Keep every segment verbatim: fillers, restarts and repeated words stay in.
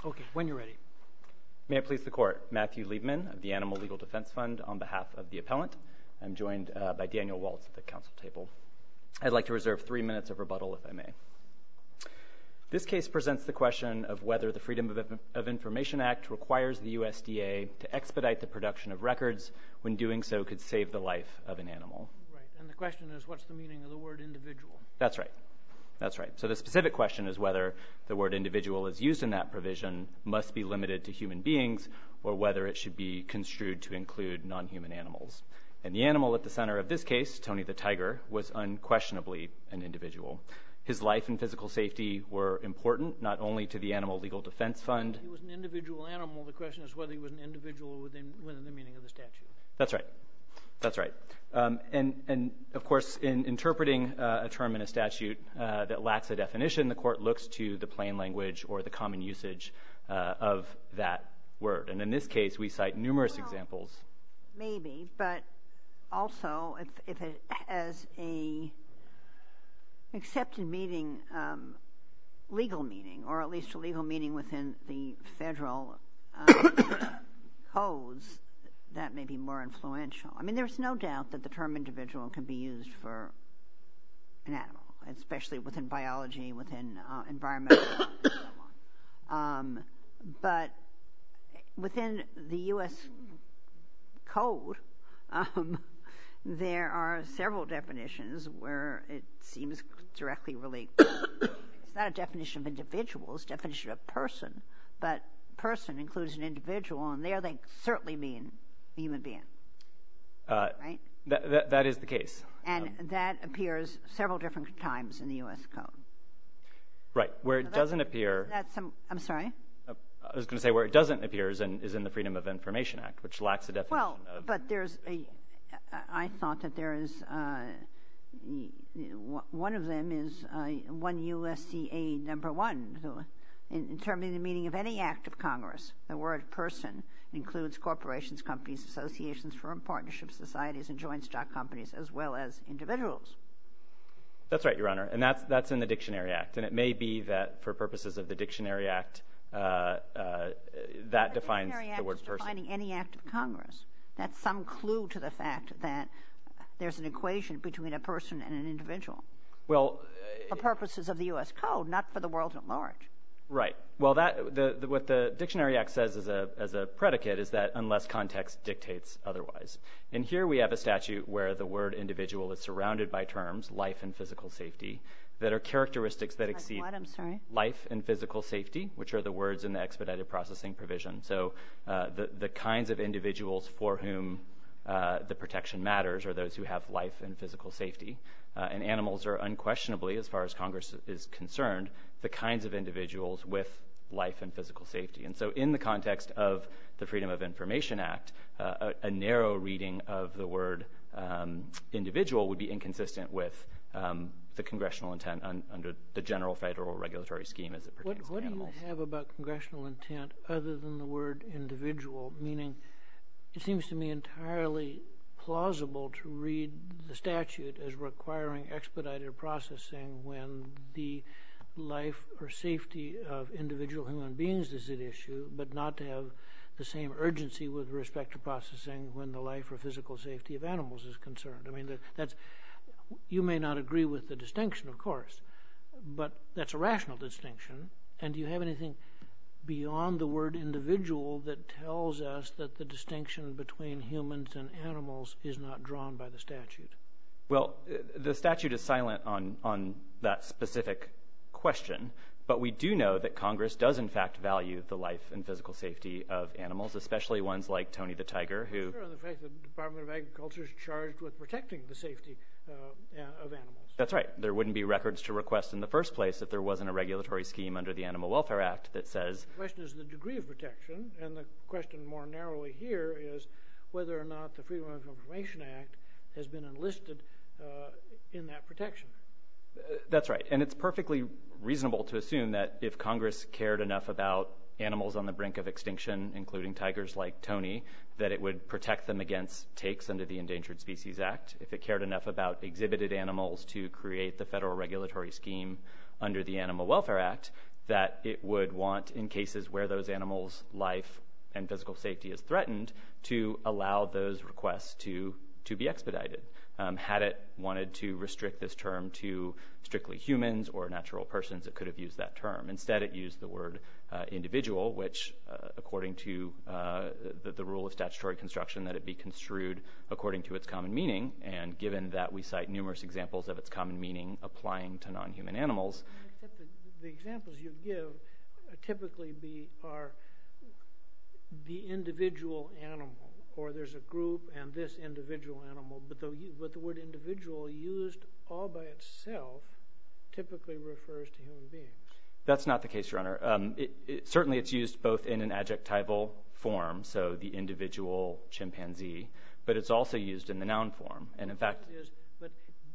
Okay, when you're ready. May it please the Court, Matthew Liebman of the Animal Legal Defense Fund on behalf of the appellant. I'm joined uh, by Daniel Waltz at the council table. I'd like to reserve three minutes of rebuttal, if I may. This case presents the question of whether the Freedom of, of Information Act requires the U S D A to expedite the production of records when doing so could save the life of an animal. Right, and the question is, what's the meaning of the word individual? That's right. That's right. So the specific question is whether the word individual is used in that provision must be limited to human beings or whether it should be construed to include non-human animals. And the animal at the center of this case, Tony the tiger, was unquestionably an individual. His life and physical safety were important not only to the Animal Legal Defense Fund. He was an individual animal. The question is whether he was an individual within, within the meaning of the statute. That's right. That's right. Um, and, and, of course, in interpreting uh, a term in a statute uh, that lacks a definition, the court looks to the plain language or the common usage uh, of that word. And in this case, we cite numerous well, examples. Maybe, but also if, if it has a accepted meaning, um, legal meaning, or at least a legal meaning within the federal uh, codes, that may be more influential. I mean, there's no doubt that the term individual can be used for an animal, especially within biology, within uh, environmental and so on. Um, but within the U S code, um, there are several definitions where it seems directly related. It's not a definition of individual, it's a definition of person, but person includes an individual, and there they certainly mean a human being, uh, right? That, that, that is the case. And um, that appears several different times in the U S code. Right. Where it so doesn't appear... That's some, I'm sorry? Uh, I was going to say where it doesn't appear is in, is in the Freedom of Information Act, which lacks a definition well, of... Well, but there's a... I thought that there is... Uh, one of them is uh, one U S C A number one. So in, in terms of the meaning of any act of Congress, the word person includes corporations, companies, associations, firm partnerships, societies, and joint stock companies, as well as individuals. That's right, Your Honor, and that's that's in the Dictionary Act, and it may be that for purposes of the Dictionary Act, uh, uh, that the defines Dictionary the Act word is person. Defining any act of Congress. That's some clue to the fact that there's an equation between a person and an individual. Well, for purposes of the U S code, not for the world at large. Right. Well, that the, the, what the Dictionary Act says as a as a predicate is that unless context dictates otherwise. And here we have a statute where the word individual is surrounded by terms, life and physical safety, that are characteristics that Like exceed what? I'm sorry? life and physical safety, which are the words in the expedited processing provision. So uh, the, the kinds of individuals for whom uh, the protection matters are those who have life and physical safety. Uh, and animals are unquestionably, as far as Congress is concerned, the kinds of individuals with life and physical safety. And so in the context of the Freedom of Information Act, uh, a, a narrow reading of the word um, individual would be inconsistent with um, the congressional intent un, under the general federal regulatory scheme as it pertains what, what to animals. What do you have about congressional intent other than the word individual? Meaning, it seems to me entirely plausible to read the statute as requiring expedited processing when the life or safety of individual human beings is at issue, but not to have the same urgency with respect to processing when the life or physical safety of animals is concerned. I mean, that's, you may not agree with the distinction, of course, but that's a rational distinction. And do you have anything beyond the word individual that tells us that the distinction between humans and animals is not drawn by the statute? Well, the statute is silent on, on that specific question, but we do know that Congress does in fact value the life and physical safety of animals, especially ones like Tony the tiger, who... Sure, and the fact that the Department of Agriculture is charged with protecting the safety uh, of animals. That's right. There wouldn't be records to request in the first place if there wasn't a regulatory scheme under the Animal Welfare Act that says... The question is the degree of protection, and the question more narrowly here is whether or not the Freedom of Information Act has been enlisted uh, in that protection. Uh, that's right. And it's perfectly reasonable to assume that if Congress cared enough about animals on the brink of extinction, including tigers like Tony, that it would protect them against takes under the Endangered Species Act. If it cared enough about exhibited animals to create the federal regulatory scheme under the Animal Welfare Act, that it would want, in cases where those animals' life and physical safety is threatened, to allow those requests to, to be expedited. Um, had it wanted to restrict this term to strictly humans or natural persons, it could have used that term. Instead, it used the word uh, individual, which, uh, according to uh, the, the rule of statutory construction, that it be construed according to its common meaning. And given that we cite numerous examples of its common meaning applying to non-human animals. Except that the examples you give typically be are the individual animal, or there's a group and this individual animal, but the, but the word individual used all by itself typically refers to human beings. That's not the case, Your Honor. Um, it, it, certainly it's used both in an adjectival form, so the individual chimpanzee, but it's also used in the noun form. And in fact... It is, but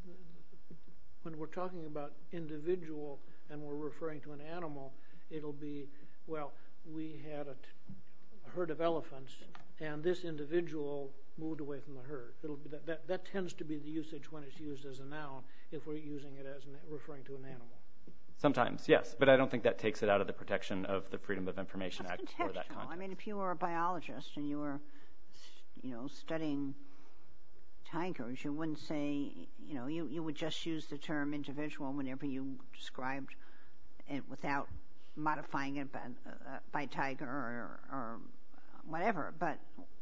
when we're talking about individual and we're referring to an animal, it'll be, well, we had a, t- a herd of elephants, and this individual moved away from the herd. It'll be that, that, that tends to be the usage when it's used as a noun, if we're using it as an, referring to an animal. Sometimes, yes, but I don't think that takes it out of the protection of the Freedom of Information That's Act for that context. I mean, if you were a biologist and you were, you know, studying tigers, you wouldn't say, you know, you, you would just use the term individual whenever you described it without modifying it by, uh, by tiger or, or whatever. But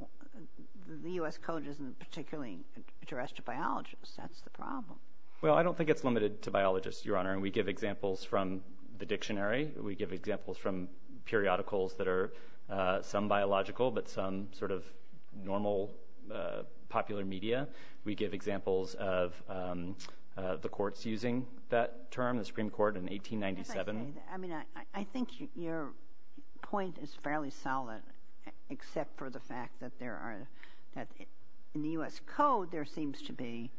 the U S Code isn't particularly addressed to biologists. That's the problem. Well, I don't think it's limited to biologists, Your Honor, and we give examples from the dictionary. We give examples from periodicals that are uh, some biological, but some sort of normal uh, popular media. We give examples of um, uh, the courts using that term, the Supreme Court in eighteen ninety-seven. I, say, I mean, I, I think your point is fairly solid, except for the fact that there are, that in the U S Code there seems to be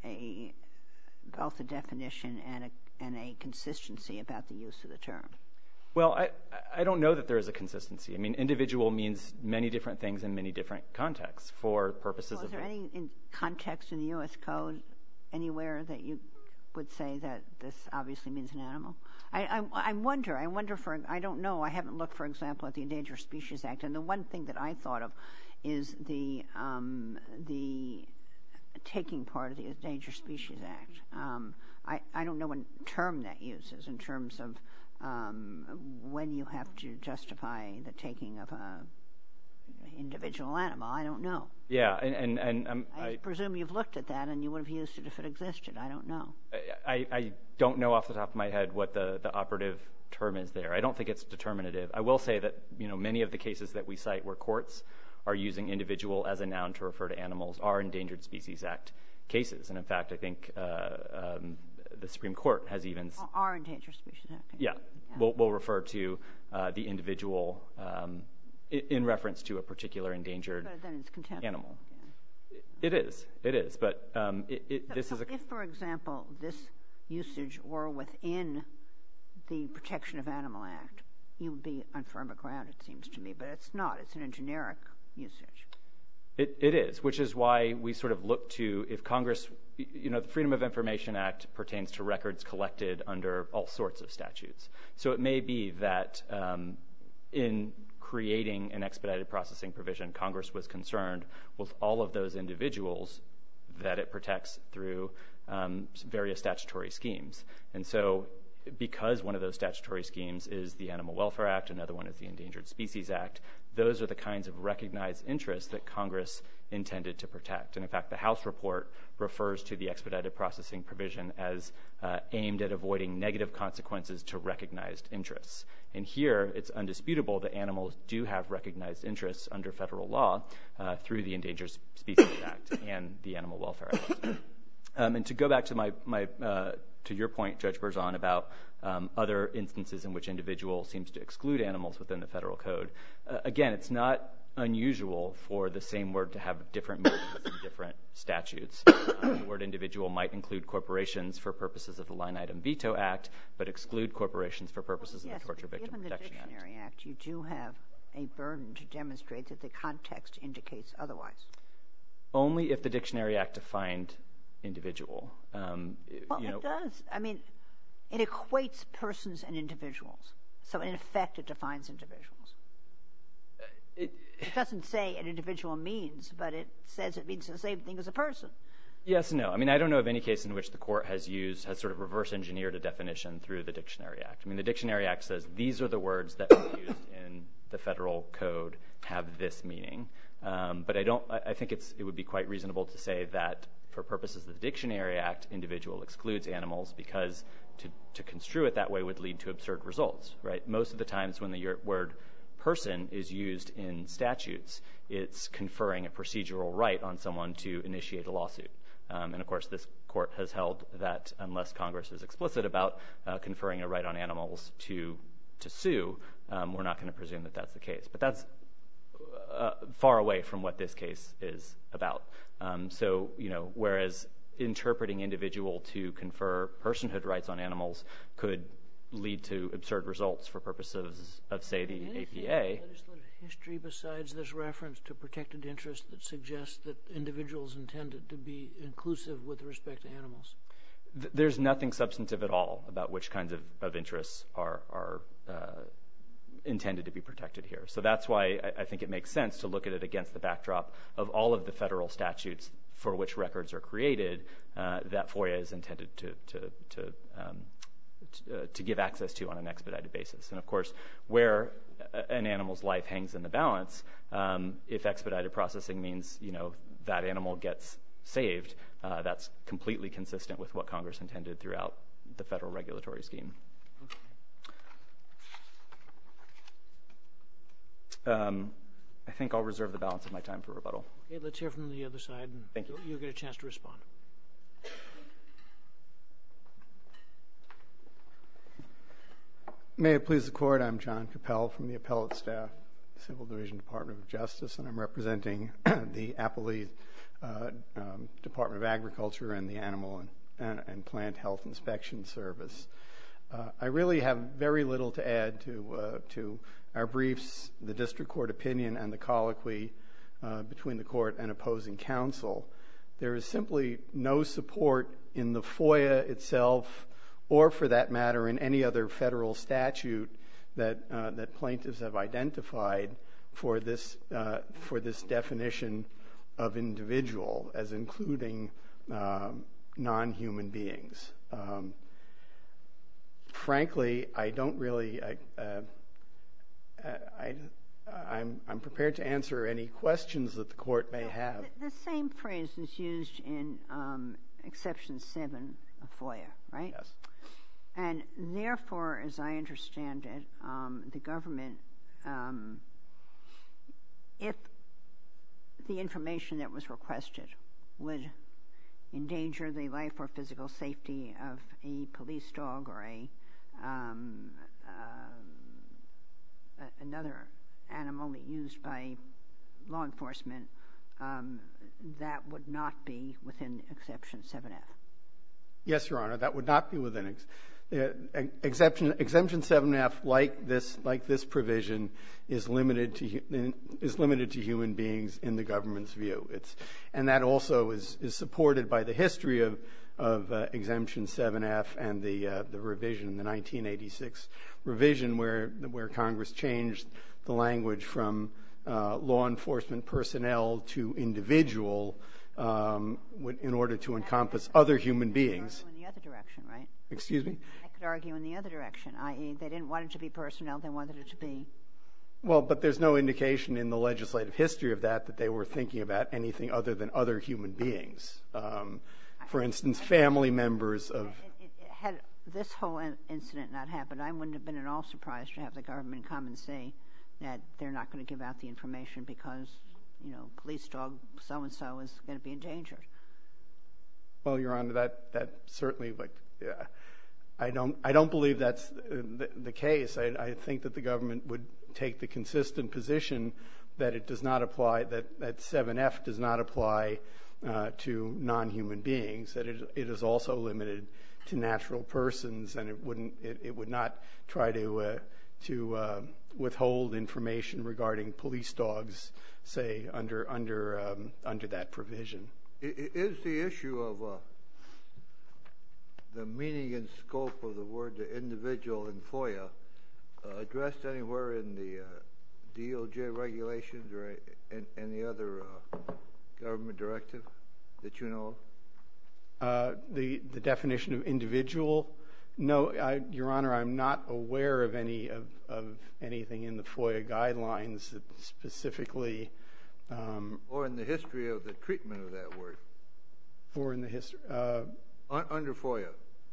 a both a definition and a, and a consistency about the use of the term. Well, I, I don't know that there is a consistency. I mean, individual means many different things in many different contexts for purposes well, of... Is there any in context in the U S Code anywhere that you would say that this obviously means an animal? I, I, I wonder, I wonder for, I don't know, I haven't looked, for example, at the Endangered Species Act, and the one thing that I thought of is the um, the taking part of the Endangered Species Act. Um, I, I don't know what term that uses in terms of um, when you have to justify the taking of a individual animal. I don't know. Yeah, and... and, and um, I, I presume you've looked at that and you would have used it if it existed. I don't know. I, I don't know off the top of my head what the, the operative term is there. I don't think it's determinative. I will say that, you know, many of the cases that we cite where courts are using individual as a noun to refer to animals are Endangered Species Act cases. And in fact, I think uh, um, the Supreme Court has even... Are Endangered Species Act cases. Yeah, yeah. We'll, we'll refer to uh, the individual um, in, in reference to a particular endangered but then it's animal. Yeah. It is, it is, but um, it, it, so, this so is a... If, for example, this usage were within the Protection of Animal Act, you would be on firmer ground, it seems to me, but it's not. It's in a generic usage. It, it is, which is why we sort of look to, if Congress, you know, the Freedom of Information Act pertains to records collected under all sorts of statutes. So it may be that um, in creating an expedited processing provision, Congress was concerned with all of those individuals that it protects through um, various statutory schemes. And so because one of those statutory schemes is the Animal Welfare Act, another one is the Endangered Species Act, those are the kinds of recognized interests that Congress intended to protect. And in fact, the House report refers to the expedited processing provision as uh, aimed at avoiding negative consequences to recognized interests. And here, it's undisputable that animals do have recognized interests under federal law uh, through the Endangered Species Act and the Animal Welfare Act. Um, and to go back to my, my uh, to your point, Judge Berzon, about um, other instances in which individual seems to exclude animals within the federal code. Uh, again, it's not unusual for the same word to have different meanings in different statutes. Uh, the word individual might include corporations for purposes of the Line Item Veto Act, but exclude corporations for purposes yes, of the Torture Victim Protection Act. Given the Dictionary Act, you do have a burden to demonstrate that the context indicates otherwise. Only if the Dictionary Act defined individual. Um, well, you know, it does. I mean, it equates persons and individuals. So in effect, it defines individuals. It, it doesn't say an individual means, but it says it means the same thing as a person. Yes and no. I mean, I don't know of any case in which the court has used, has sort of reverse engineered a definition through the Dictionary Act. I mean, the Dictionary Act says these are the words that are used in the federal code have this meaning. Um, but I don't, I think it's, it would be quite reasonable to say that for purposes of the Dictionary Act, individual excludes animals because to, to construe it that way would lead to absurd results, right? Most of the times when the word person is used in statutes, it's conferring a procedural right on someone to initiate a lawsuit. Um, and of course, this court has held that unless Congress is explicit about uh, conferring a right on animals to to sue, um, we're not going to presume that that's the case. But that's uh, far away from what this case is about. Um, so, you know, whereas interpreting individual to confer personhood rights on animals could lead to absurd results for purposes of, say, the A P A. Legislative history besides this reference to protected interest that suggests that individuals intended to be inclusive with respect to animals? Th- there's nothing substantive at all about which kinds of, of interests are, are uh, intended to be protected here. So that's why I, I think it makes sense to look at it against the backdrop of all of the federal statutes for which records are created uh, that FOIA is intended to, to, to um, Uh, to give access to on an expedited basis. And of course, where an animal's life hangs in the balance, um, if expedited processing means, you know, that animal gets saved, uh, that's completely consistent with what Congress intended throughout the federal regulatory scheme. Um, I think I'll reserve the balance of my time for rebuttal. Okay, let's hear from the other side, and Thank you. You'll get a chance to respond. May it please the Court, I'm John Capel from the Appellate Staff, Civil Division, Department of Justice, and I'm representing the Appalachia uh, um, Department of Agriculture and the Animal and, and, and Plant Health Inspection Service. Uh, I really have very little to add to uh, to our briefs, the district court opinion, and the colloquy uh, between the court and opposing counsel. There is simply no support in the FOIA itself, or for that matter in any other federal statute that uh, that plaintiffs have identified for this uh, for this definition of individual as including um, non-human beings. Um, frankly, I don't really. I, uh, I, I'm I'm prepared to answer any questions that the court may have. The, the same phrase is used in um, Exception seven of FOIA, right? Yes. And therefore, as I understand it, um, the government, um, if the information that was requested would endanger the life or physical safety of a police dog or a um, uh, another animal used by law enforcement, um, that would not be within Exception seven F. Yes, Your Honor, that would not be within ex- uh, exception Exemption seven F, like this like this provision, is limited to is limited to human beings in the government's view. It's and that also is is supported by the history of of uh, Exemption seven F and the uh, the revision, the nineteen eighty-six revision, where where Congress changed the language from uh, law enforcement personnel to individual. Um, in order to encompass other human beings. In the other direction, right? Excuse me? I could argue in the other direction, that is they didn't want it to be personnel, they wanted it to be... Well, but there's no indication in the legislative history of that that they were thinking about anything other than other human beings. Um, for instance, family members of... It, it, it had this whole in- incident not happened, I wouldn't have been at all surprised to have the government come and say that they're not going to give out the information because... you know, police dog so-and-so is going to be endangered. Well, Your Honor, that, that certainly, like, yeah, I don't, I don't believe that's the, the case. I, I think that the government would take the consistent position that it does not apply, that, that seven F does not apply uh, to non-human beings, that it, it is also limited to natural persons, and it wouldn't, it, it would not try to, uh, to uh, withhold information regarding police dogs, say, under under um, under that provision. Is the issue of uh, the meaning and scope of the word the individual in FOIA uh, addressed anywhere in the uh, D O J regulations or a, any other uh, government directive that you know of? Uh, the the definition of individual, no, I, Your Honor, I'm not aware of any of, of anything in the FOIA guidelines that specifically, um, or in the history of the treatment of that word, or in the history uh, Un- under FOIA.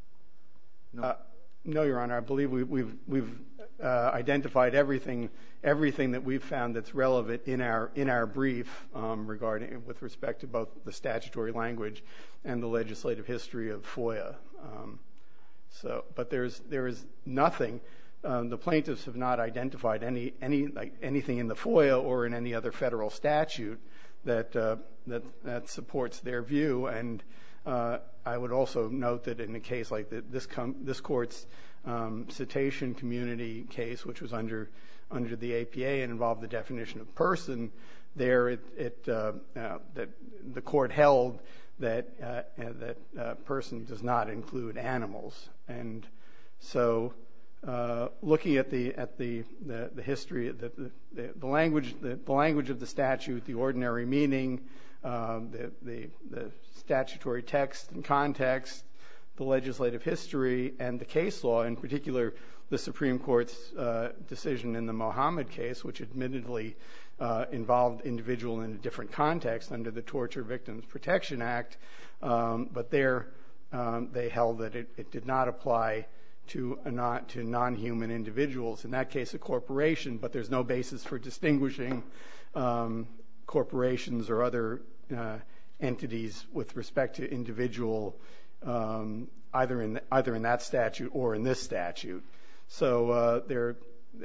No, uh, no, Your Honor. I believe we, we've we've uh, identified everything everything that we've found that's relevant in our in our brief um, regarding with respect to both the statutory language and the legislative history of FOIA. Um, so, but there's there is nothing. Um, the plaintiffs have not identified any any like anything in the FOIA or in any other federal statute that uh, that that supports their view. And uh, I would also note that in a case like the, this com- this court's um, cetacean community case, which was under under the A P A and involved the definition of person, there it, it uh, uh, that the court held that uh, that uh, person does not include animals. And so uh, looking at the at the the, the history, the, the, the language the, the language of the statute, the ordinary meaning, um, the, the the statutory text and context, the legislative history, and the case law, in particular the Supreme Court's uh, decision in the Mohammed case, which admittedly uh, involved individual in a different context under the Torture Victims Protection Act, um, but there um, they held that it, it did not apply to a not to non-human individuals. In that case, a corporation, but there's no basis for distinguishing um, corporations or other uh, entities with respect to individual, um, either in either in that statute or in this statute. So uh, there,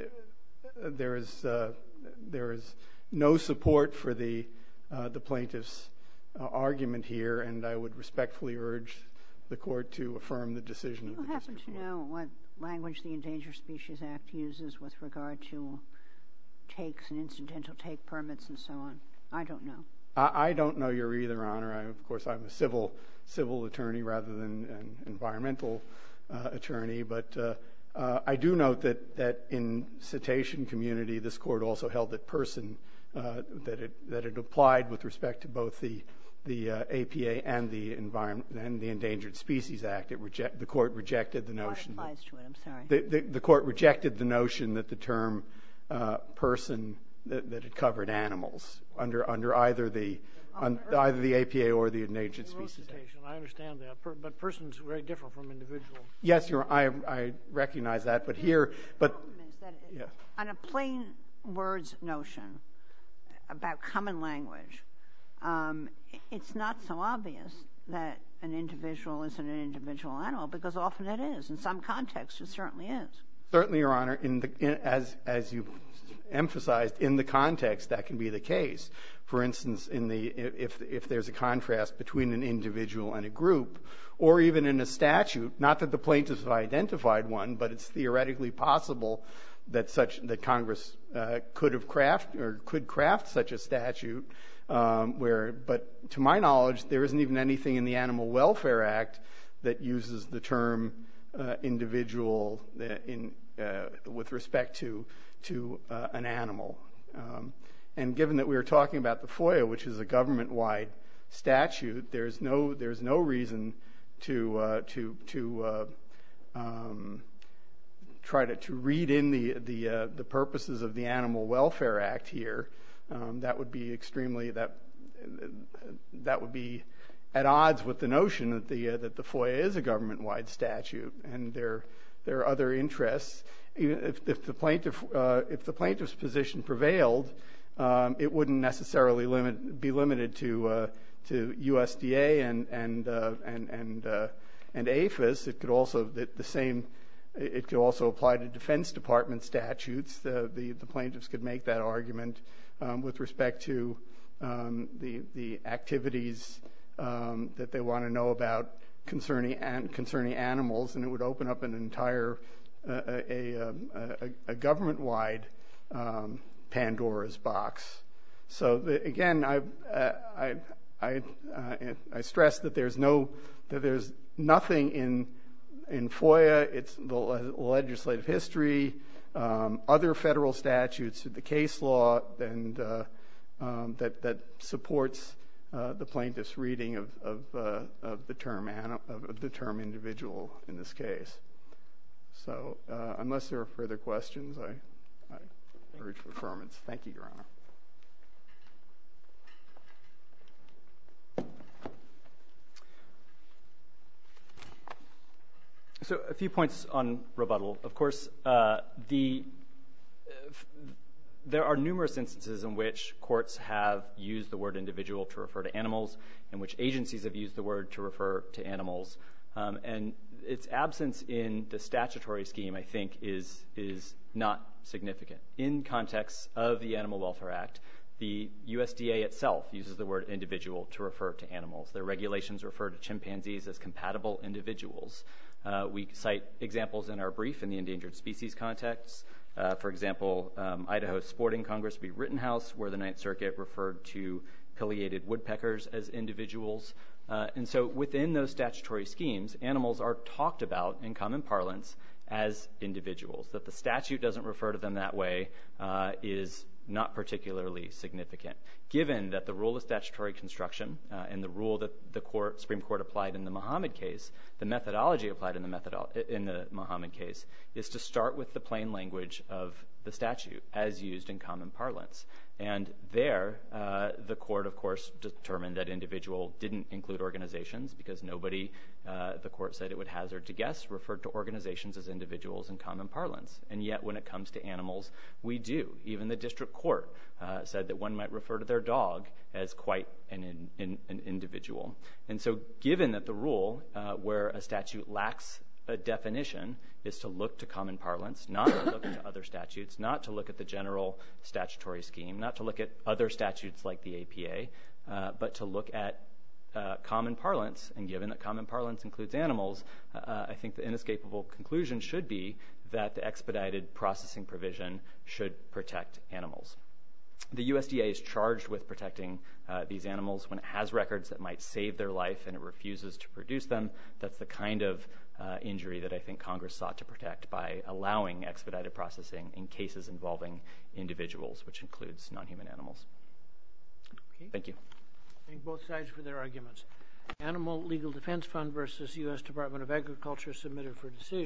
there is uh, there is no support for the uh, the plaintiff's uh, argument here, and I would respectfully urge the court to affirm the decision. Do you of the happen to know what language the Endangered Species Act uses with regard to takes and incidental take permits and so on? I don't know. I, I don't know your either, Honor. I, of course, I'm a civil civil attorney rather than an environmental uh, attorney, but. Uh, Uh, I do note that, that in cetacean community, this court also held that person uh, that it that it applied with respect to both the the uh, A P A and the environment and the Endangered Species Act. It reject the court rejected the notion. Oh, it applies to it. I'm sorry. The, the, the court rejected the notion that the term uh, person that, that it covered animals under under either the on, either the A P A or the Endangered Species Act. I understand that, per, but person's very different from individual. Yes, you're, I I recognize that, but here, but The problem is that it, yeah. on a plain words notion about common language, um, it's not so obvious that an individual isn't an individual animal, because often it is. In some contexts, it certainly is. Certainly, Your Honor, in the in, as as you emphasized, in the context that can be the case. For instance, in the if if there's a contrast between an individual and a group, or even in a statute, not that the plaintiffs have identified one, but it's theoretically possible that such that Congress uh, could have craft or could craft such a statute. Um, where, but to my knowledge, there isn't even anything in the Animal Welfare Act that uses the term uh, individual in uh, with respect to to uh, an animal. Um, and given that we were talking about the FOIA, which is a government-wide statute, there's no there's no reason to uh, to to uh, um, try to, to read in the the uh, the purposes of the Animal Welfare Act here. Um, that would be extremely that that would be at odds with the notion that the uh, that the FOIA is a government-wide statute, and there there are other interests. Even if, if the plaintiff uh, if the plaintiff's position prevailed, um, it wouldn't necessarily limit be limited to uh, to U S D A and and uh, and and uh, and APHIS. It could also the, the same. It could also apply to Defense Department statutes. The the, the plaintiffs could make that argument um, with respect to um, the the activities um, that they want to know about concerning an, concerning animals, and it would open up an entire uh, a, a, a, a government-wide um, Pandora's box. So the, again, I uh, I I, uh, I stress that there's no that there's nothing in in FOIA, it's the legislative history, um, other federal statutes, the case law, and uh, um, that that supports uh, the plaintiff's reading of of, uh, of the term anim- of the term individual in this case. So, uh, unless there are further questions, I, I urge for affirmance. Thank you, Your Honor. So a few points on rebuttal. Of course, uh, the uh, f- there are numerous instances in which courts have used the word individual to refer to animals, in which agencies have used the word to refer to animals, um, and its absence in the statutory scheme, I think, is is not significant. In context of the Animal Welfare Act, the U S D A itself uses the word individual to refer to animals. Their regulations refer to chimpanzees as compatible individuals. Uh, we cite examples in our brief in the endangered species context. Uh, for example, um, Idaho Sporting Congress v. Rittenhouse, where the Ninth Circuit referred to pileated woodpeckers as individuals. Uh, and so within those statutory schemes, animals are talked about in common parlance as individuals. That the statute doesn't refer to them that way uh, is not particularly significant, given that the rule of statutory construction uh, and the rule that the court, Supreme Court applied in the Muhammad case, the methodology applied in the, methodo- in the Muhammad case, is to start with the plain language of the statute as used in common parlance. And there, uh, the court, of course, determined that individual didn't include organizations because nobody, uh, the court said it would hazard to guess, referred to organizations as individuals in common parlance. And yet, when it comes to animals, we do. Even the district court uh, said that one might refer to their dog as quite an, in, in, an individual. And so given that the rule uh, where a statute lacks a definition is to look to common parlance, not to look to other statutes, not to look at the general statutory scheme, not to look at other statutes like the A P A, uh, but to look at uh, common parlance. And given that common parlance includes animals, uh, I think the inescapable conclusion should be that the expedited processing provision should protect animals. The U S D A is charged with protecting uh, these animals when it has records that might save their life and it refuses to produce them. That's the kind of uh, injury that I think Congress sought to protect by allowing expedited processing in cases involving individuals, which includes non-human animals. Okay. Thank you. Thank both sides for their arguments. Animal Legal Defense Fund versus U S Department of Agriculture submitted for decision.